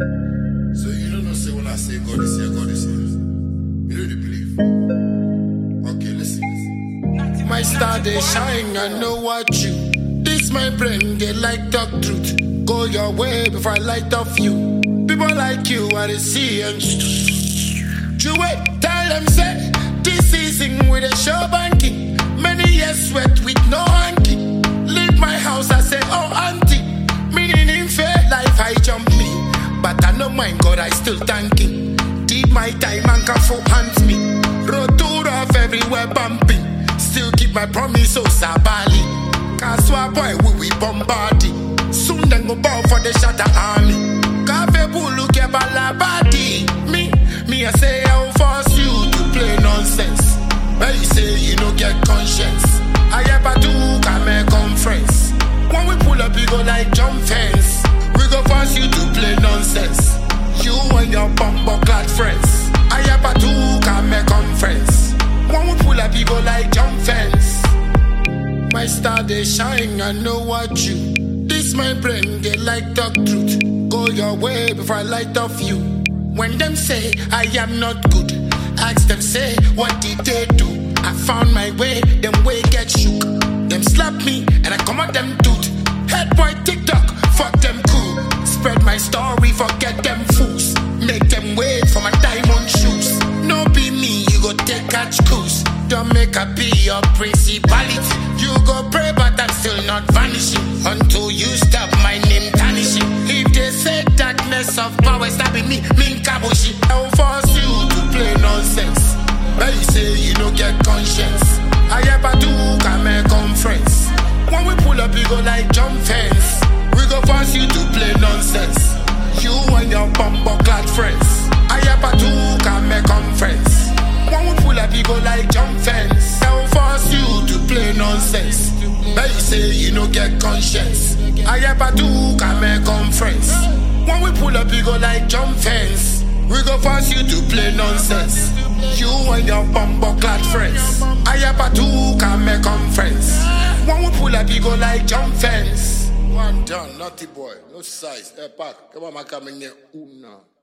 So you don't know say when I say God is here, God is here. You know the belief. Okay, listen. My star they shine, I know what you. This my brain, they like talk truth. Go your way before I light off you. People like you, I they see and you wait, tell them say this season with a show banking. Many years sweat with no hanky. Leave my house, I say, oh auntie. Meaning in fair life, I jump me. But I know my God, I still thanking. Deep my time and can for hands me. Road too rough everywhere bumping. Still keep my promise, so sabali. Kaswa boy, we bombarding. Soon then go bow for the shatter army. Cafe bulu ke balabadi. Me I say I'll force you to play nonsense. But you say you don't get conscience. I ever do come a conference. When we pull up, you go like jump fence. We go force you to play nonsense. You and your bumper clad friends. I ever do come a conference. When we pull up, you go like jump fence. My star they shine, I know what you. This my brain, they like talk truth. Go your way before I light off you. When them say I am not good, ask them say what did they do? I found my way, them way get shook. Them slap me and I come out them tooth. Head boy TikTok, fuck them cool. Spread my story, forget them fools. Make them wait for my diamond shoes. No be me, you go take catch cruise. Don't make a be your principality. You go pray but I'm still not vanishing. Until you stop my name tarnishing. If they say darkness of power stabbing me, min kabushi. I'll force you to play nonsense. But you say you don't get conscience. I ever do come a conference. When we pull up, you go like jump fence. We go force you to play nonsense. You and your bumper clad friends. I ever do come a conference. When we pull up, you go like jump fence. I'll force you to play nonsense. But you say you don't get conscience. I ever do come a conference. When we pull up, you go like jump fence. We go force you to play nonsense. You and your bumper clad friends. I ever do come a conference. When we pull up, you go like jump fence. One done, naughty boy, no size. Hey, pack, come on, my coming here. Ooh, no.